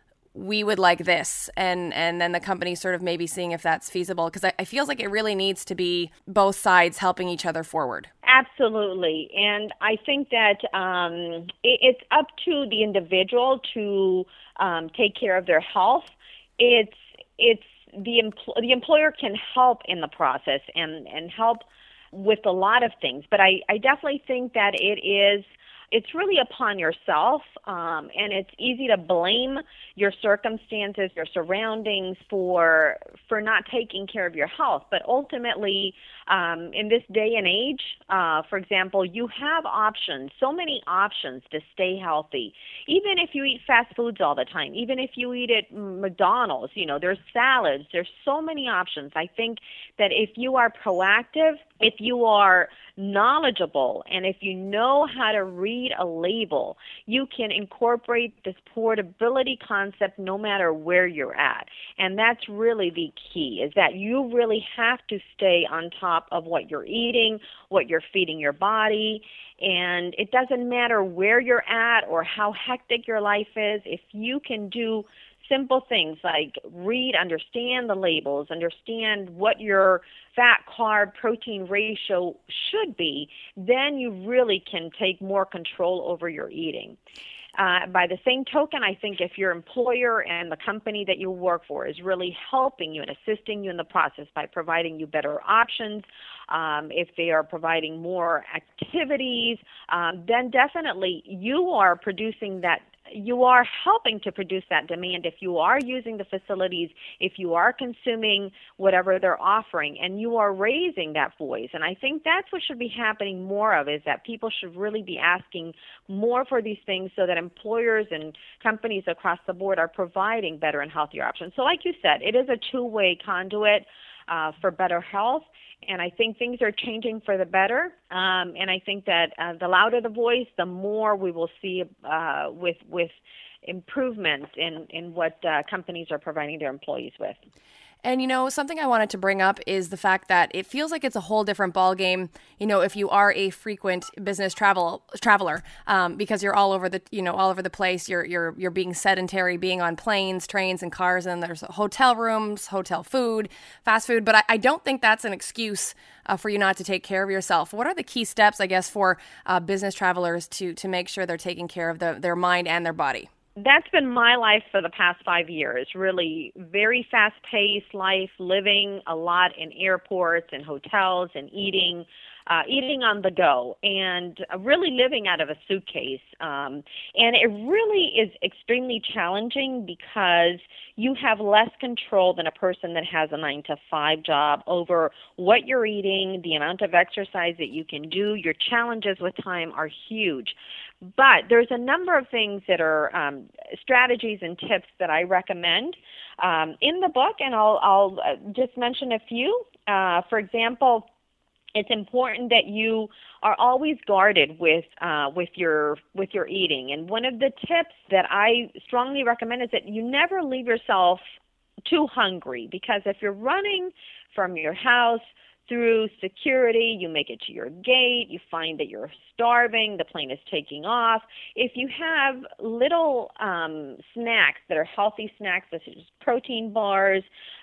we would like this, and and then the company sort of maybe seeing if that's feasible? Because I, I feel like it really needs to be both sides helping each other forward. Absolutely. And I think that um, it, it's up to the individual to um, take care of their health. It's it's the empl- the employer can help in the process and, and help with a lot of things. But I, I definitely think that it is It's really upon yourself, um, and it's easy to blame your circumstances, your surroundings for for not taking care of your health. But ultimately, um, in this day and age, uh, for example, you have options, so many options to stay healthy. Even if you eat fast foods all the time, even if you eat at McDonald's, you know, there's salads, there's so many options. I think that if you are proactive, if you are knowledgeable, and if you know how to read a label, you can incorporate this portability concept no matter where you're at. And that's really the key, is that you really have to stay on top of what you're eating, what you're feeding your body, and it doesn't matter where you're at or how hectic your life is. If you can do simple things like read, understand the labels, understand what your fat, carb, protein ratio should be, then you really can take more control over your eating. Uh, by the same token, I think if your employer and the company that you work for is really helping you and assisting you in the process by providing you better options, um, if they are providing more activities, um, then definitely you are producing that. You are helping to produce that demand if you are using the facilities, if you are consuming whatever they're offering, and you are raising that voice. And I think that's what should be happening more of, is that people should really be asking more for these things so that employers and companies across the board are providing better and healthier options. So like you said, it is a two-way conduit uh, for better health. And I think things are changing for the better. Um, and I think that uh, the louder the voice, the more we will see uh, with with improvements in, in what uh, companies are providing their employees with. And, you know, something I wanted to bring up is the fact that it feels like it's a whole different ballgame, you know, if you are a frequent business travel traveler, um, because you're all over the, you know, all over the place. You're you're you're being sedentary, being on planes, trains, and cars, and there's hotel rooms, hotel food, fast food. But I, I don't think that's an excuse uh, for you not to take care of yourself. What are the key steps, I guess, for uh, business travelers to to make sure they're taking care of the, their mind and their body? That's been my life for the past five years, really very fast-paced life, living a lot in airports and hotels and eating, uh, eating on the go, and really living out of a suitcase. Um, and it really is extremely challenging because you have less control than a person that has a nine to five job over what you're eating, the amount of exercise that you can do. Your challenges with time are huge. But there's a number of things that are um, strategies and tips that I recommend um, in the book, and I'll, I'll just mention a few. Uh, for example, it's important that you are always guarded with uh, with your with your eating. And one of the tips that I strongly recommend is that you never leave yourself too hungry, because if you're running from your house through security, you make it to your gate, you find that you're starving, the plane is taking off. If you have little um, snacks that are healthy snacks, such as protein bars,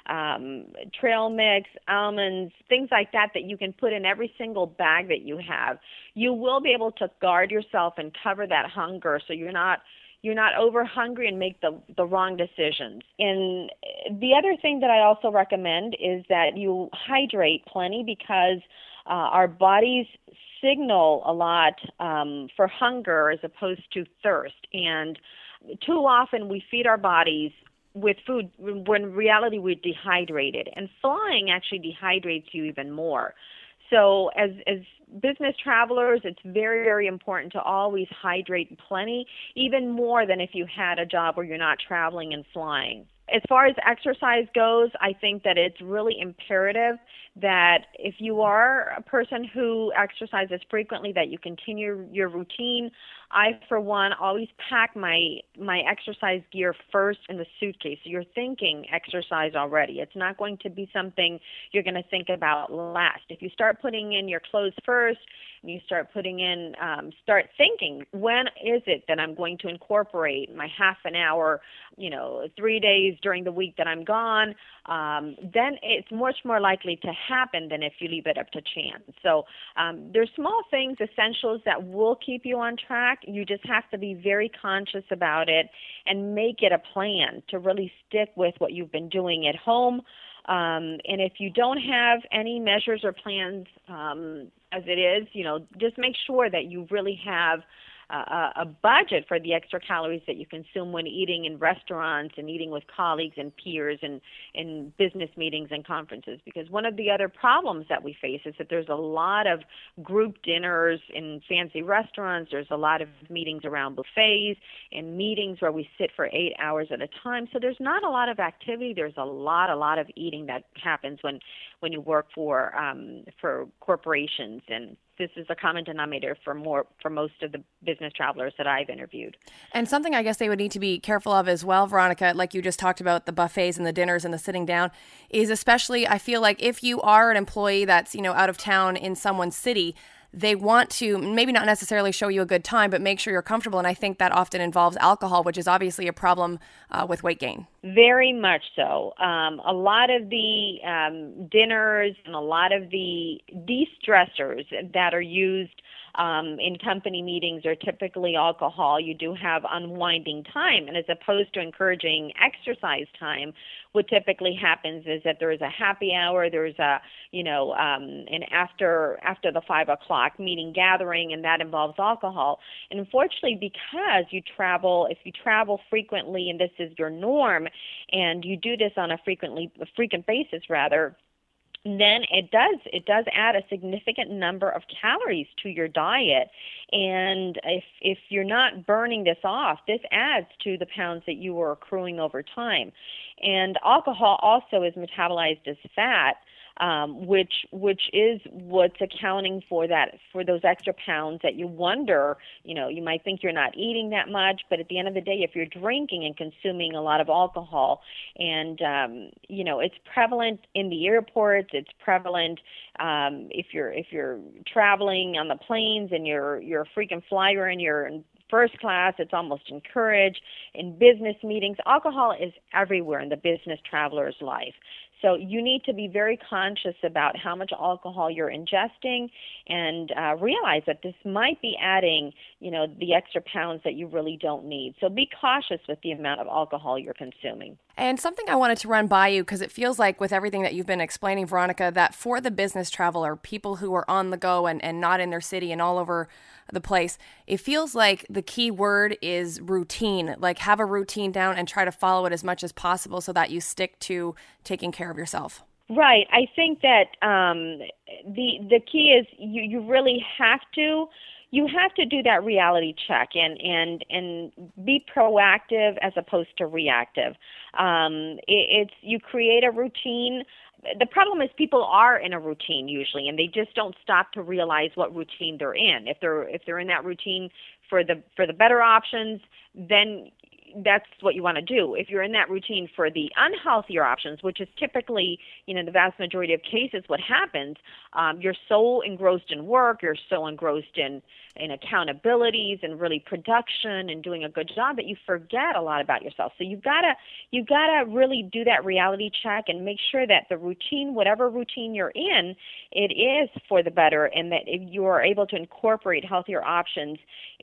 um, trail mix, almonds, things like that, that you can put in every single bag that you have, you will be able to guard yourself and cover that hunger so you're not You're not over hungry and make the, the wrong decisions. And the other thing that I also recommend is that you hydrate plenty, because uh, our bodies signal a lot um, for hunger as opposed to thirst. And too often we feed our bodies with food when in reality we're dehydrated. And flying actually dehydrates you even more. So as as business travelers, it's very, very important to always hydrate plenty, even more than if you had a job where you're not traveling and flying. As far as exercise goes, I think that it's really imperative that if you are a person who exercises frequently, that you continue your routine. I, for one, always pack my my exercise gear first in the suitcase. So you're thinking exercise already. It's not going to be something you're going to think about last. If you start putting in your clothes first, and you start putting in, um, start thinking, when is it that I'm going to incorporate my half an hour, you know, three days during the week that I'm gone, um, then it's much more likely to happen than if you leave it up to chance. So um, there's small things, essentials that will keep you on track. You just have to be very conscious about it and make it a plan to really stick with what you've been doing at home. Um, and if you don't have any measures or plans um, as it is, you know, just make sure that you really have uh, a budget for the extra calories that you consume when eating in restaurants and eating with colleagues and peers and in business meetings and conferences. Because one of the other problems that we face is that there's a lot of group dinners in fancy restaurants. There's a lot of meetings around buffets and meetings where we sit for eight hours at a time. So there's not a lot of activity. There's a lot, a lot of eating that happens when, when you work for um, for corporations, and this is a common denominator for more for most of the business travelers that I've interviewed. And something I guess they would need to be careful of as well, Veronica, like you just talked about the buffets and the dinners and the sitting down, is especially, I feel like if you are an employee that's, you know, out of town in someone's city, they want to maybe not necessarily show you a good time, but make sure you're comfortable. And I think that often involves alcohol, which is obviously a problem uh, with weight gain. Very much so. Um, a lot of the um, dinners and a lot of the de-stressors that are used um, in company meetings are typically alcohol. You do have unwinding time, and as opposed to encouraging exercise time, what typically happens is that there is a happy hour, there's a, you know, um, an after after the five o'clock meeting gathering, and that involves alcohol. And unfortunately, because you travel, if you travel frequently, and this is your norm, and you do this on a frequently a frequent basis, rather, then it does it does add a significant number of calories to your diet. And if if you're not burning this off, this adds to the pounds that you are accruing over time. And alcohol also is metabolized as fat, um, which which is what's accounting for that, for those extra pounds that you wonder, you know, you might think you're not eating that much, but at the end of the day, if you're drinking and consuming a lot of alcohol, and, um, you know, it's prevalent in the airports, it's prevalent um, if you're if you're traveling on the planes and you're, you're a frequent flyer and you're in first class, it's almost encouraged. In business meetings, alcohol is everywhere in the business traveler's life. So you need to be very conscious about how much alcohol you're ingesting, and uh, realize that this might be adding, you know, the extra pounds that you really don't need. So be cautious with the amount of alcohol you're consuming. And something I wanted to run by you, because it feels like with everything that you've been explaining, Veronica, that for the business traveler, people who are on the go and, and not in their city and all over the place, it feels like the key word is routine. Like, have a routine down and try to follow it as much as possible so that you stick to taking care of yourself. Right. I think that um, the the key is you, you really have to you have to do that reality check and and and be proactive as opposed to reactive. Um, it, it's you create a routine. The problem is people are in a routine usually, and they just don't stop to realize what routine they're in. If they're if they're in that routine for the for the better options, then that's what you want to do. If you're in that routine for the unhealthier options, which is typically, you know, the vast majority of cases what happens, um, you're so engrossed in work, you're so engrossed in, in accountabilities and really production and doing a good job that you forget a lot about yourself. So you've got to you've got to really do that reality check and make sure that the routine, whatever routine you're in, it is for the better, and that if you are able to incorporate healthier options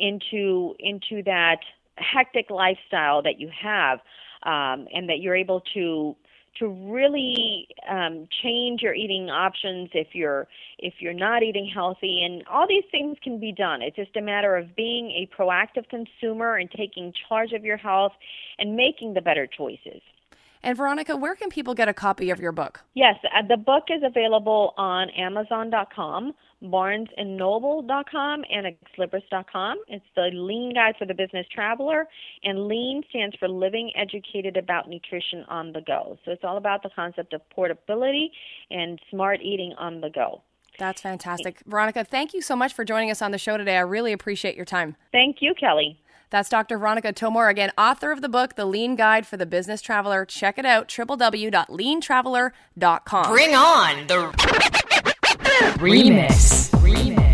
into into that hectic lifestyle that you have, um, and that you're able to to really um, change your eating options if you're if you're not eating healthy. And all these things can be done. It's just a matter of being a proactive consumer and taking charge of your health and making the better choices. And Veronica, where can people get a copy of your book? Yes, uh, the book is available on Amazon dot com, barnes and noble dot com and ex libris dot com. It's the Lean Guide for the Business Traveler, and LEAN stands for Living Educated About Nutrition on the Go. So it's all about the concept of portability and smart eating on the go. That's fantastic. Veronica, thank you so much for joining us on the show today. I really appreciate your time. Thank you, Kelly. That's Doctor Veronica Tomor, again, author of the book, The Lean Guide for the Business Traveler. Check it out, w w w dot lean traveler dot com. Bring on the remix. Remix.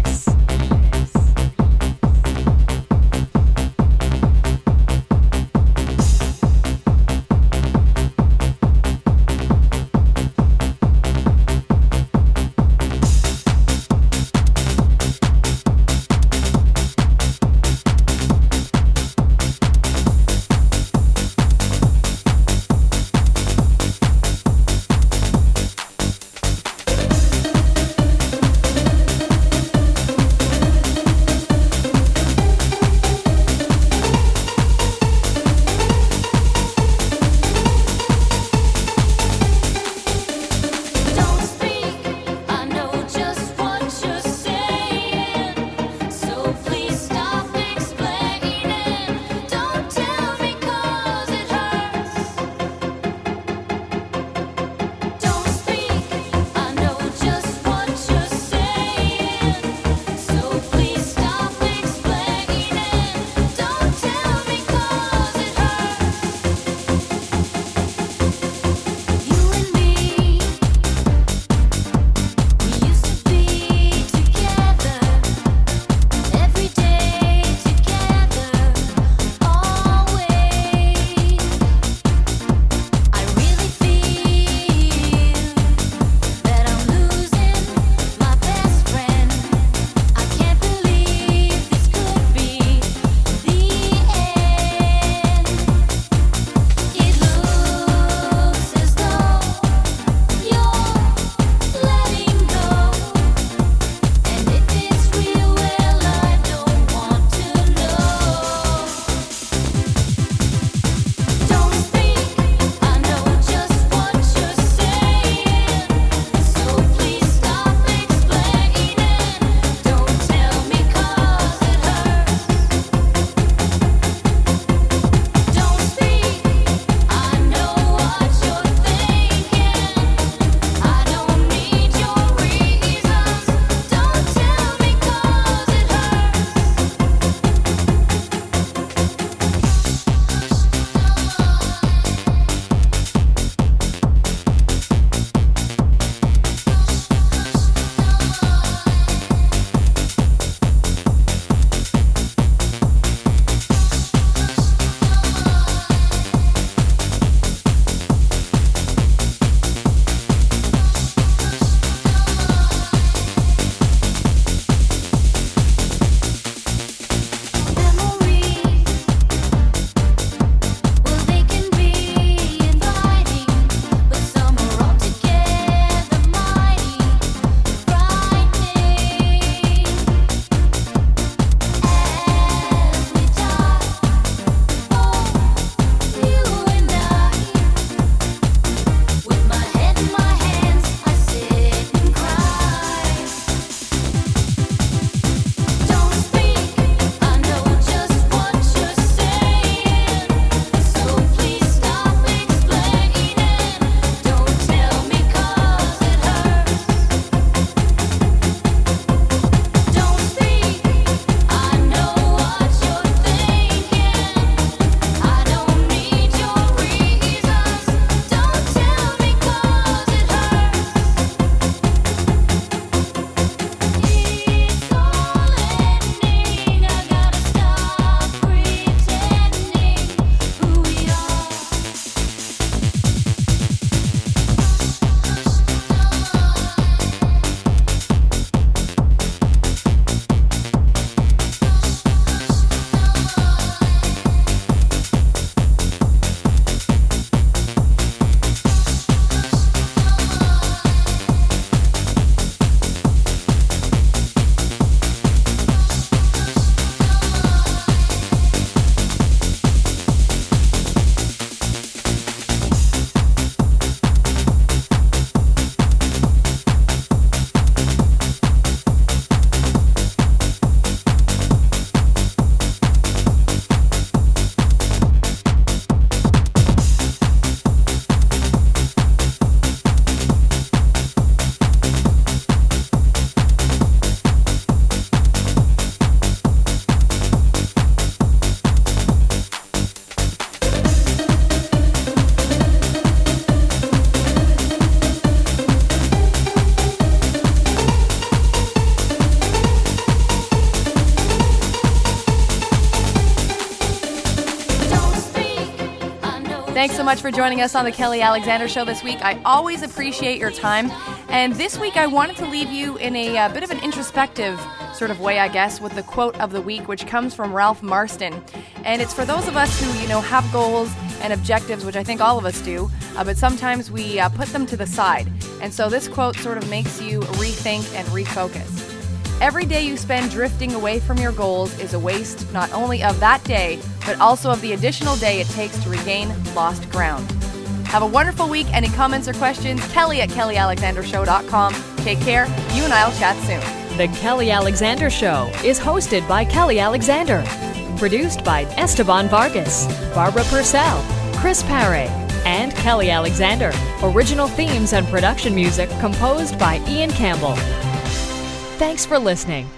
Thanks so much for joining us on the Kelly Alexander Show this week. I always appreciate your time. And this week I wanted to leave you in a, a bit of an introspective sort of way, I guess, with the quote of the week, which comes from Ralph Marston. And it's for those of us who, you know, have goals and objectives, which I think all of us do, uh, but sometimes we uh, put them to the side. And so this quote sort of makes you rethink and refocus. Every day you spend drifting away from your goals is a waste not only of that day, but also of the additional day it takes to regain lost ground. Have a wonderful week. Any comments or questions, Kelly at kelly alexander show dot com. Take care. You and I will chat soon. The Kelly Alexander Show is hosted by Kelly Alexander. Produced by Esteban Vargas, Barbara Purcell, Chris Paré, and Kelly Alexander. Original themes and production music composed by Ian Campbell. Thanks for listening.